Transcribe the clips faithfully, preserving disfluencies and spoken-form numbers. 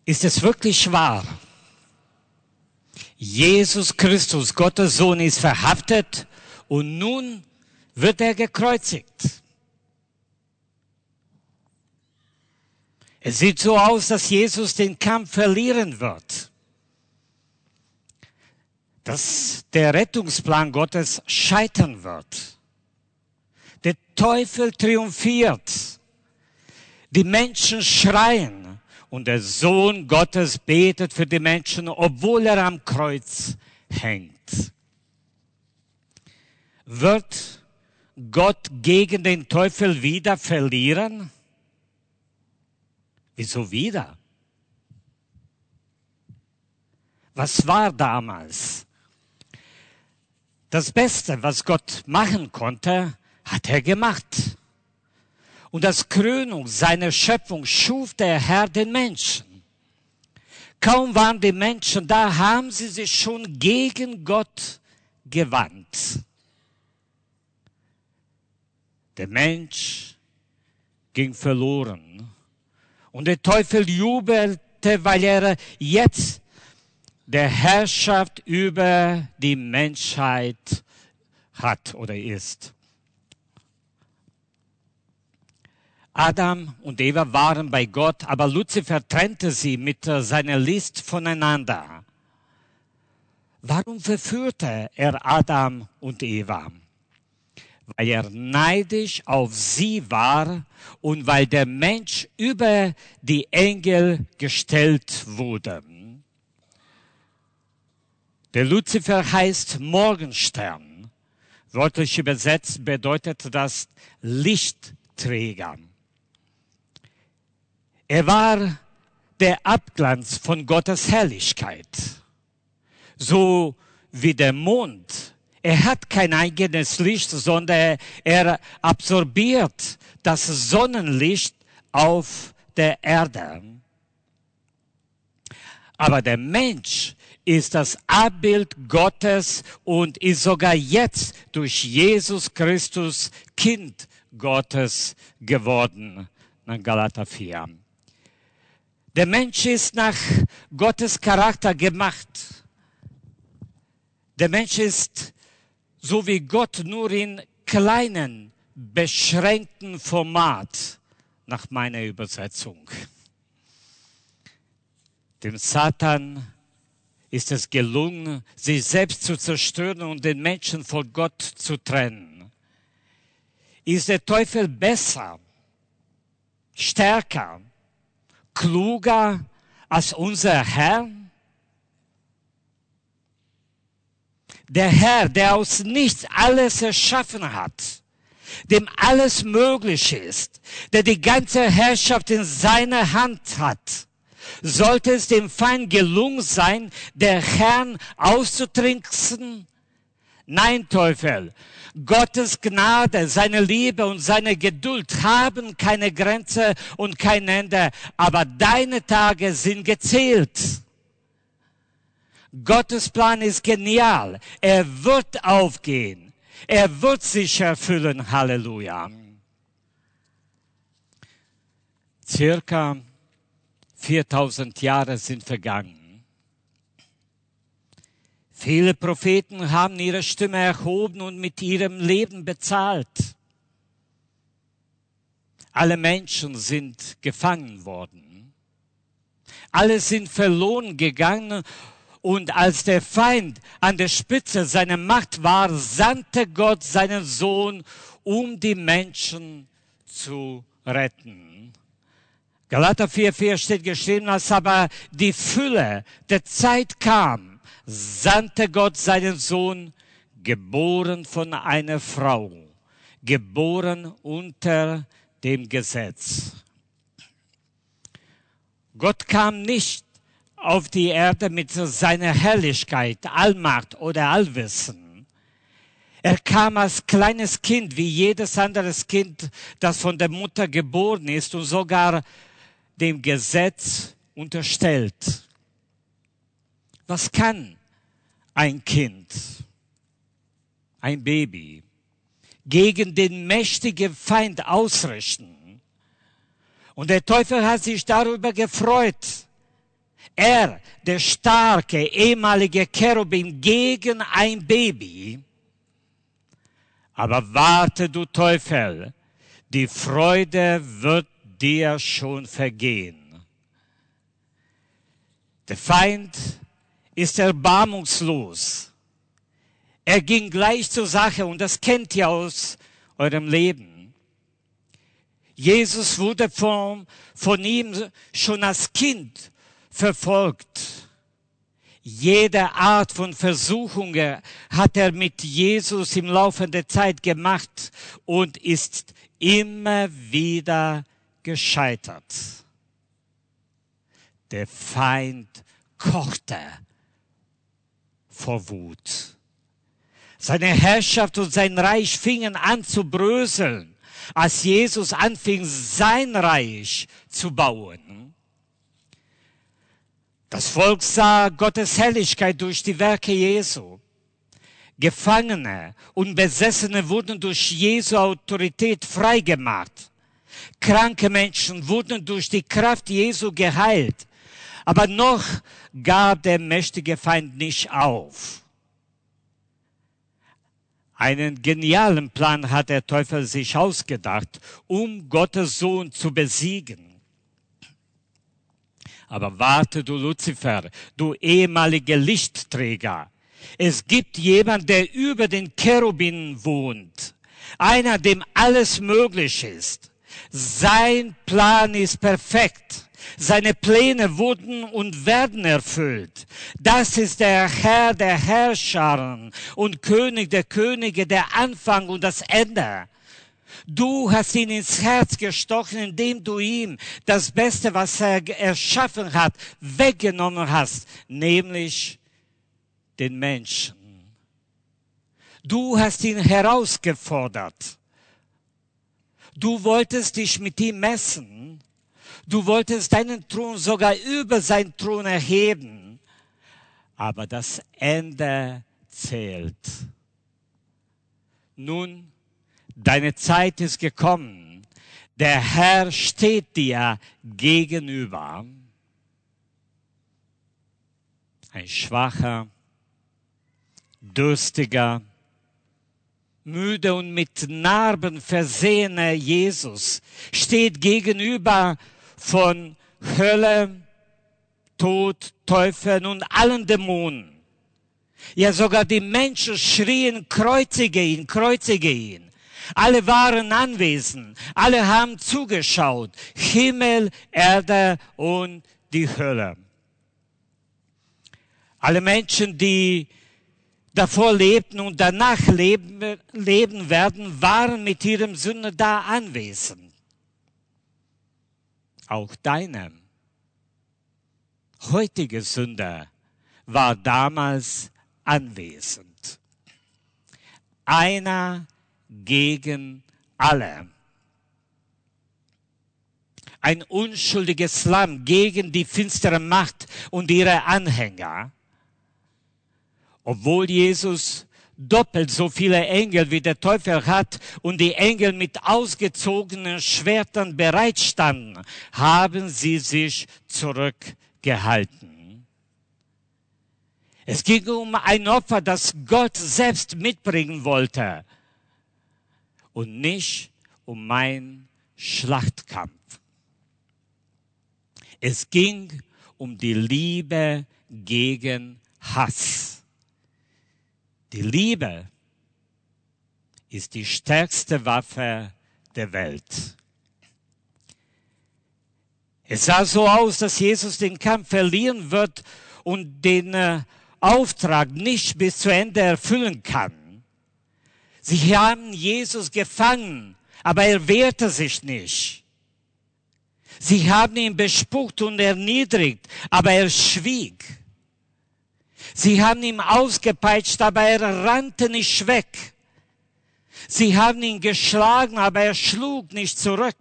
Ist es wirklich wahr? Jesus Christus, Gottes Sohn, ist verhaftet und nun wird er gekreuzigt. Es sieht so aus, dass Jesus den Kampf verlieren wird. Dass der Rettungsplan Gottes scheitern wird. Der Teufel triumphiert. Die Menschen schreien und der Sohn Gottes betet für die Menschen, obwohl er am Kreuz hängt. Wird Gott gegen den Teufel wieder verlieren? Wieso wieder? Was war damals? Das Beste, was Gott machen konnte, hat er gemacht. Und als Krönung seiner Schöpfung schuf der Herr den Menschen. Kaum waren die Menschen da, haben sie sich schon gegen Gott gewandt. Der Mensch ging verloren. Und der Teufel jubelte, weil er jetzt der Herrschaft über die Menschheit hat oder ist. Adam und Eva waren bei Gott, aber Luzifer trennte sie mit seiner List voneinander. Warum verführte er Adam und Eva? Weil er neidisch auf sie war und weil der Mensch über die Engel gestellt wurde. Der Luzifer heißt Morgenstern. Wörtlich übersetzt bedeutet das Lichtträger. Er war der Abglanz von Gottes Herrlichkeit. So wie der Mond. Er hat kein eigenes Licht, sondern er absorbiert das Sonnenlicht auf der Erde. Aber der Mensch ist das Abbild Gottes und ist sogar jetzt durch Jesus Christus Kind Gottes geworden. Nach Galater vier. Der Mensch ist nach Gottes Charakter gemacht. Der Mensch ist so wie Gott, nur in kleinen, beschränkten Format, nach meiner Übersetzung. Dem Satan ist es gelungen, sich selbst zu zerstören und den Menschen von Gott zu trennen. Ist der Teufel besser, stärker, kluger als unser Herr? Der Herr, der aus nichts alles erschaffen hat, dem alles möglich ist, der die ganze Herrschaft in seiner Hand hat, sollte es dem Feind gelungen sein, der Herrn auszutricksen? Nein, Teufel, Gottes Gnade, seine Liebe und seine Geduld haben keine Grenze und kein Ende, aber deine Tage sind gezählt. Gottes Plan ist genial. Er wird aufgehen. Er wird sich erfüllen. Halleluja. Circa viertausend Jahre sind vergangen. Viele Propheten haben ihre Stimme erhoben und mit ihrem Leben bezahlt. Alle Menschen sind gefangen worden. Alle sind verloren gegangen. Und als der Feind an der Spitze seiner Macht war, sandte Gott seinen Sohn, um die Menschen zu retten. Galater vier vier steht geschrieben, als aber die Fülle der Zeit kam, sandte Gott seinen Sohn, geboren von einer Frau, geboren unter dem Gesetz. Gott kam nicht auf die Erde mit seiner Herrlichkeit, Allmacht oder Allwissen. Er kam als kleines Kind, wie jedes anderes Kind, das von der Mutter geboren ist und sogar dem Gesetz unterstellt. Was kann ein Kind, ein Baby, gegen den mächtigen Feind ausrichten? Und der Teufel hat sich darüber gefreut. Er, der starke ehemalige Cherubim gegen ein Baby. Aber warte, du Teufel, die Freude wird dir schon vergehen. Der Feind ist erbarmungslos. Er ging gleich zur Sache und das kennt ihr aus eurem Leben. Jesus wurde von, von ihm schon als Kind verfolgt. Jede Art von Versuchungen hat er mit Jesus im Laufe der Zeit gemacht und ist immer wieder gescheitert. Der Feind kochte vor Wut. Seine Herrschaft und sein Reich fingen an zu bröseln, als Jesus anfing, sein Reich zu bauen. Das Volk sah Gottes Herrlichkeit durch die Werke Jesu. Gefangene und Besessene wurden durch Jesu Autorität freigemacht. Kranke Menschen wurden durch die Kraft Jesu geheilt. Aber noch gab der mächtige Feind nicht auf. Einen genialen Plan hat der Teufel sich ausgedacht, um Gottes Sohn zu besiegen. Aber warte, du Luzifer, du ehemaliger Lichtträger. Es gibt jemanden, der über den Cherubinen wohnt. Einer, dem alles möglich ist. Sein Plan ist perfekt. Seine Pläne wurden und werden erfüllt. Das ist der Herr der Herrscher und König der Könige, der Anfang und das Ende. Du hast ihn ins Herz gestochen, indem du ihm das Beste, was er erschaffen hat, weggenommen hast, nämlich den Menschen. Du hast ihn herausgefordert. Du wolltest dich mit ihm messen. Du wolltest deinen Thron sogar über seinen Thron erheben. Aber das Ende zählt. Nun, deine Zeit ist gekommen. Der Herr steht dir gegenüber. Ein schwacher, durstiger, müde und mit Narben versehener Jesus steht gegenüber von Hölle, Tod, Teufel und allen Dämonen. Ja, sogar die Menschen schrien, kreuzige ihn, kreuzige ihn. Alle waren anwesend, alle haben zugeschaut. Himmel, Erde und die Hölle. Alle Menschen, die davor lebten und danach leben, leben werden, waren mit ihrem Sünde da anwesend. Auch deine heutige Sünde war damals anwesend. Einer gegen alle. Ein unschuldiges Lamm gegen die finstere Macht und ihre Anhänger. Obwohl Jesus doppelt so viele Engel wie der Teufel hat und die Engel mit ausgezogenen Schwertern bereitstanden, haben sie sich zurückgehalten. Es ging um ein Opfer, das Gott selbst mitbringen wollte und nicht um meinen Schlachtkampf. Es ging um die Liebe gegen Hass. Die Liebe ist die stärkste Waffe der Welt. Es sah so aus, dass Jesus den Kampf verlieren wird und den äh, Auftrag nicht bis zu Ende erfüllen kann. Sie haben Jesus gefangen, aber er wehrte sich nicht. Sie haben ihn bespuckt und erniedrigt, aber er schwieg. Sie haben ihn ausgepeitscht, aber er rannte nicht weg. Sie haben ihn geschlagen, aber er schlug nicht zurück.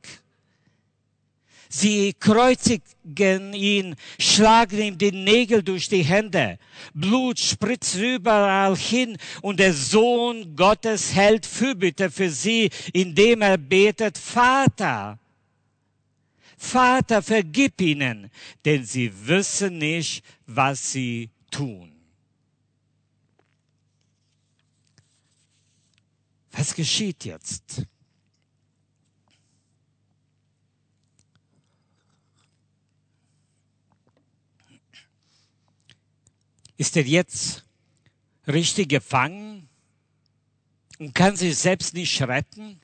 Sie kreuzigen ihn, schlagen ihm die Nägel durch die Hände. Blut spritzt überall hin und der Sohn Gottes hält Fürbitte für sie, indem er betet, Vater, Vater, vergib ihnen, denn sie wissen nicht, was sie tun. Was geschieht jetzt? Ist er jetzt richtig gefangen und kann sich selbst nicht retten?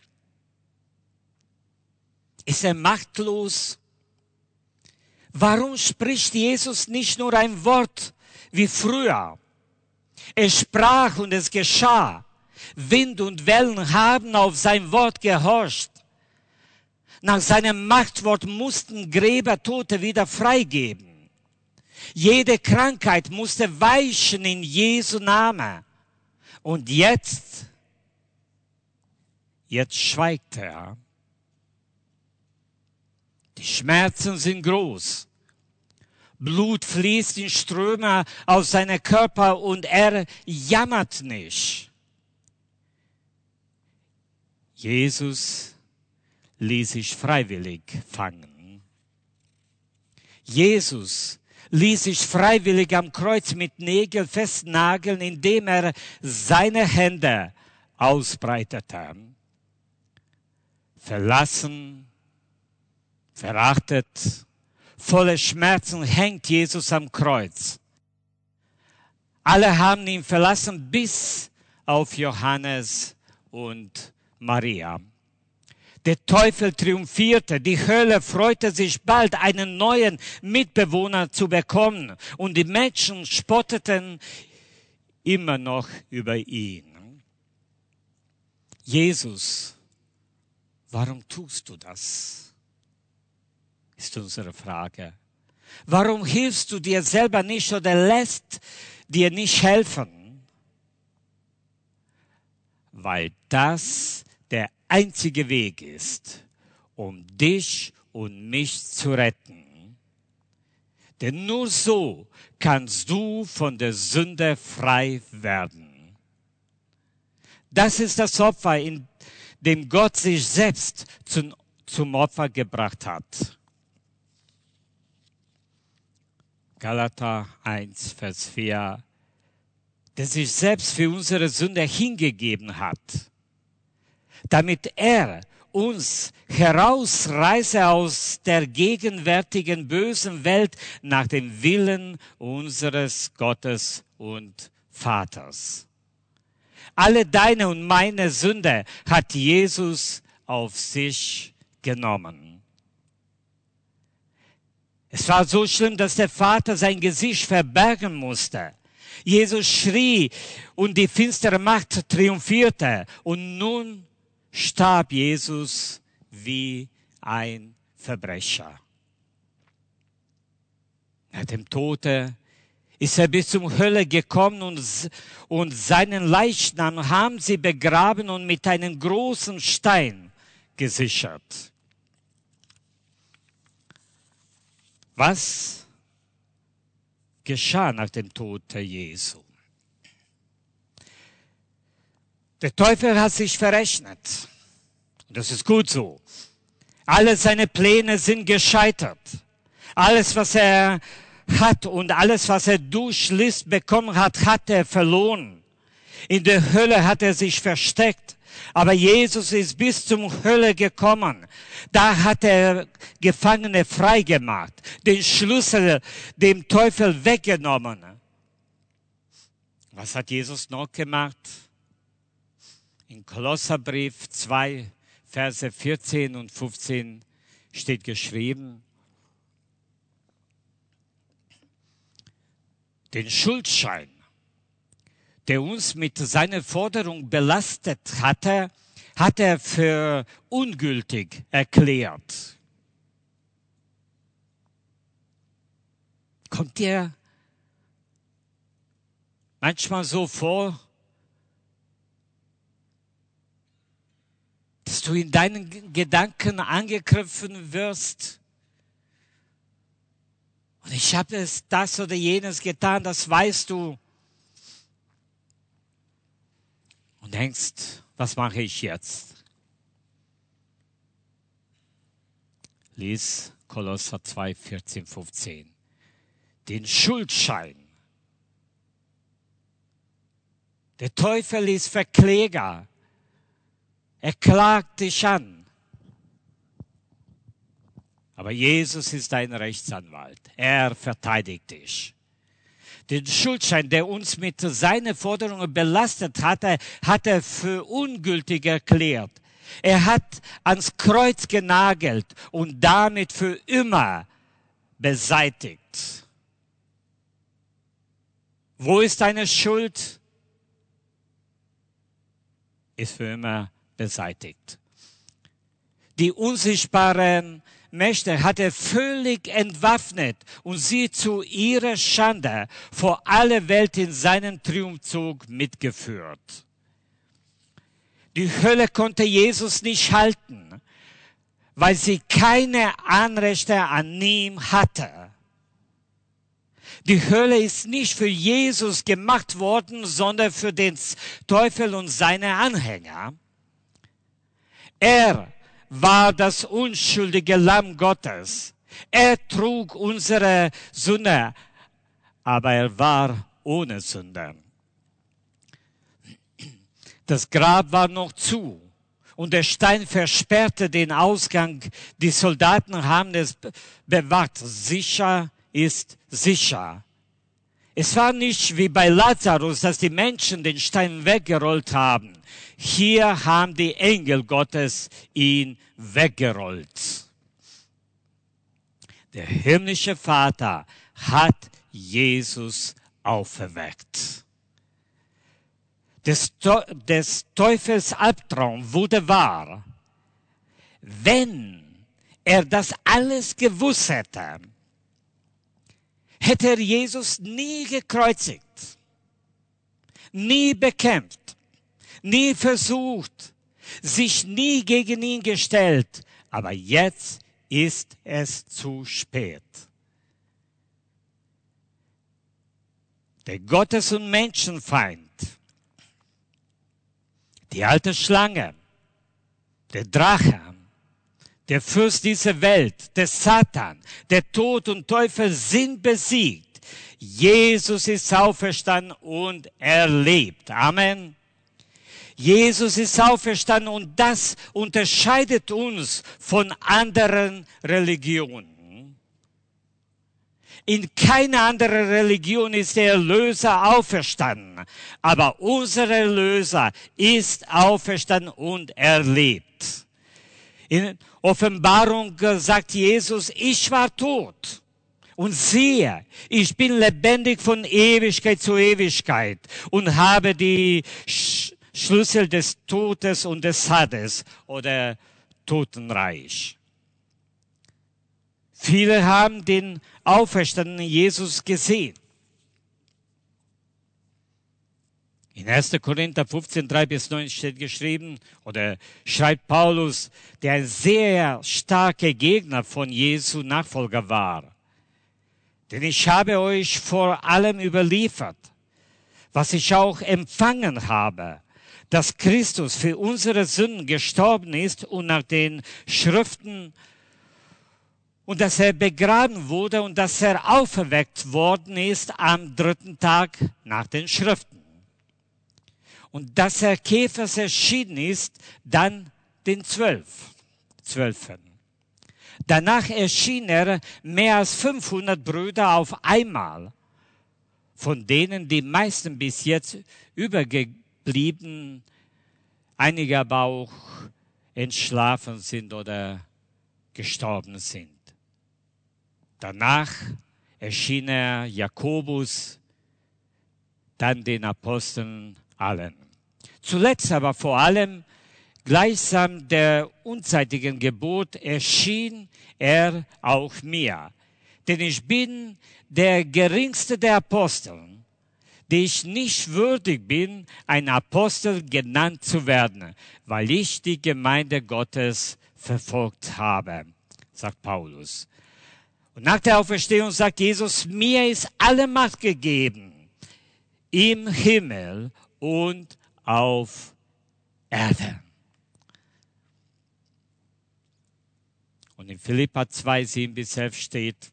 Ist er machtlos? Warum spricht Jesus nicht nur ein Wort wie früher? Er sprach und es geschah. Wind und Wellen haben auf sein Wort gehorcht. Nach seinem Machtwort mussten Gräber Tote wieder freigeben. Jede Krankheit musste weichen in Jesu Namen. Und jetzt, jetzt schweigt er. Die Schmerzen sind groß. Blut fließt in Ströme aus seinem Körper und er jammert nicht. Jesus ließ sich freiwillig fangen. Jesus ließ sich freiwillig am Kreuz mit Nägeln festnageln, indem er seine Hände ausbreitete. Verlassen, verachtet, voller Schmerzen hängt Jesus am Kreuz. Alle haben ihn verlassen, bis auf Johannes und Maria. Der Teufel triumphierte, die Hölle freute sich bald, einen neuen Mitbewohner zu bekommen. Und die Menschen spotteten immer noch über ihn. Jesus, warum tust du das? Ist unsere Frage. Warum hilfst du dir selber nicht oder lässt dir nicht helfen? Weil das der einzige Weg ist, um dich und mich zu retten. Denn nur so kannst du von der Sünde frei werden. Das ist das Opfer, in dem Gott sich selbst zum, zum Opfer gebracht hat. Galater eins, Vers vier, der sich selbst für unsere Sünde hingegeben hat, damit er uns herausreiße aus der gegenwärtigen bösen Welt nach dem Willen unseres Gottes und Vaters. Alle deine und meine Sünde hat Jesus auf sich genommen. Es war so schlimm, dass der Vater sein Gesicht verbergen musste. Jesus schrie und die finstere Macht triumphierte. Und nun starb Jesus wie ein Verbrecher. Nach dem Tode ist er bis zur Hölle gekommen und, und seinen Leichnam haben sie begraben und mit einem großen Stein gesichert. Was geschah nach dem Tod Jesu? Der Teufel hat sich verrechnet. Das ist gut so. Alle seine Pläne sind gescheitert. Alles, was er hat und alles, was er durch List bekommen hat, hat er verloren. In der Hölle hat er sich versteckt. Aber Jesus ist bis zum Hölle gekommen. Da hat er Gefangene freigemacht, den Schlüssel dem Teufel weggenommen. Was hat Jesus noch gemacht? In Kolosserbrief zwei, Verse vierzehn und fünfzehn steht geschrieben, den Schuldschein, der uns mit seiner Forderung belastet hatte, hat er für ungültig erklärt. Kommt dir manchmal so vor, dass du in deinen Gedanken angegriffen wirst? Und ich habe es das oder jenes getan, das weißt du. Und denkst, was mache ich jetzt? Lies Kolosser zwei, vierzehn, fünfzehn. Den Schuldschein. Der Teufel ist Verkläger. Er klagt dich an. Aber Jesus ist dein Rechtsanwalt. Er verteidigt dich. Den Schuldschein, der uns mit seinen Forderungen belastet hatte, hat er für ungültig erklärt. Er hat ans Kreuz genagelt und damit für immer beseitigt. Wo ist deine Schuld? Ist für immer beseitigt. Die unsichtbaren Mächte hat er völlig entwaffnet und sie zu ihrer Schande vor aller Welt in seinen Triumphzug mitgeführt. Die Hölle konnte Jesus nicht halten, weil sie keine Anrechte an ihm hatte. Die Hölle ist nicht für Jesus gemacht worden, sondern für den Teufel und seine Anhänger. Er war das unschuldige Lamm Gottes. Er trug unsere Sünde, aber er war ohne Sünde. Das Grab war noch zu und der Stein versperrte den Ausgang. Die Soldaten haben es bewahrt. Sicher ist sicher. Es war nicht wie bei Lazarus, dass die Menschen den Stein weggerollt haben. Hier haben die Engel Gottes ihn weggerollt. Der himmlische Vater hat Jesus auferweckt. Des, des Teufels Albtraum wurde wahr. Wenn er das alles gewusst hätte, hätte er Jesus nie gekreuzigt, nie bekämpft, nie versucht, sich nie gegen ihn gestellt. Aber jetzt ist es zu spät. Der Gottes- und Menschenfeind, die alte Schlange, der Drache, der Fürst dieser Welt, der Satan, der Tod und Teufel sind besiegt. Jesus ist auferstanden und er lebt. Amen. Jesus ist auferstanden und das unterscheidet uns von anderen Religionen. In keiner anderen Religion ist der Erlöser auferstanden. Aber unser Erlöser ist auferstanden und er lebt. In Offenbarung sagt Jesus, ich war tot. Und siehe, ich bin lebendig von Ewigkeit zu Ewigkeit und habe die Sch- Schlüssel des Todes und des Hades oder Totenreich. Viele haben den auferstandenen Jesus gesehen. In erster Korinther fünfzehn, drei bis neun steht geschrieben, oder schreibt Paulus, der ein sehr starker Gegner von Jesu Nachfolger war. Denn ich habe euch vor allem überliefert, was ich auch empfangen habe, dass Christus für unsere Sünden gestorben ist und nach den Schriften und dass er begraben wurde und dass er auferweckt worden ist am dritten Tag nach den Schriften. Und dass er Kephas erschienen ist, dann den Zwölf, Zwölfen. Danach erschien er mehr als fünfhundert Brüder auf einmal, von denen die meisten bis jetzt übergeblieben, einige aber auch entschlafen sind oder gestorben sind. Danach erschien er Jakobus, dann den Aposteln allen. Zuletzt aber vor allem, gleichsam der unzeitigen Geburt, erschien er auch mir. Denn ich bin der geringste der Apostel, die ich nicht würdig bin, ein Apostel genannt zu werden, weil ich die Gemeinde Gottes verfolgt habe, sagt Paulus. Und nach der Auferstehung sagt Jesus, mir ist alle Macht gegeben, im Himmel und auf Erde. Und Und in Philipper zwei, sieben bis elf steht,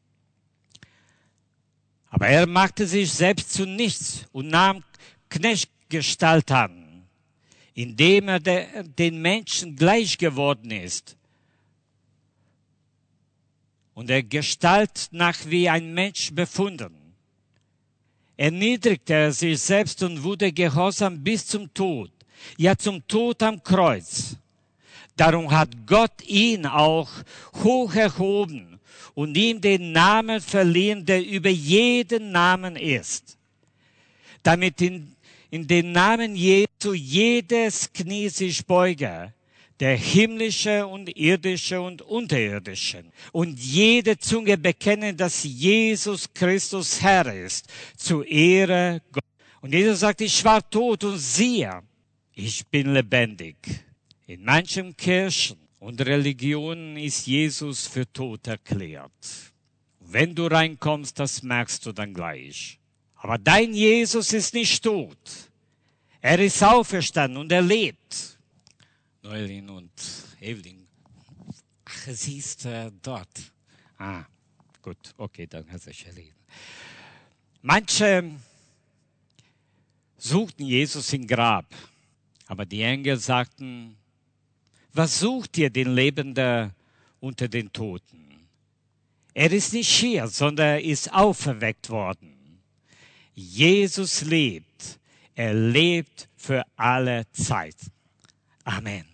aber er machte sich selbst zu nichts und nahm Knechtgestalt an, indem er de, den Menschen gleich geworden ist. Und er Gestalt nach wie ein Mensch befunden. Erniedrigte er sich selbst und wurde gehorsam bis zum Tod, ja zum Tod am Kreuz. Darum hat Gott ihn auch hoch erhoben und ihm den Namen verliehen, der über jeden Namen ist, damit in, in den Namen Jesu jedes Knie sich beuge, der himmlische und irdische und unterirdische, und jede Zunge bekennen, dass Jesus Christus Herr ist, zur Ehre Gottes. Und Jesus sagt, ich war tot und siehe, ich bin lebendig. In manchen Kirchen und Religionen ist Jesus für tot erklärt. Wenn du reinkommst, das merkst du dann gleich. Aber dein Jesus ist nicht tot. Er ist auferstanden und er lebt. Neulin und Evelyn. Ach, sie ist äh, dort. Ah, gut, okay, dann hat sich erledigt. Manche suchten Jesus im Grab, aber die Engel sagten, was sucht ihr den Lebenden unter den Toten? Er ist nicht hier, sondern er ist auferweckt worden. Jesus lebt. Er lebt für alle Zeit. Amen.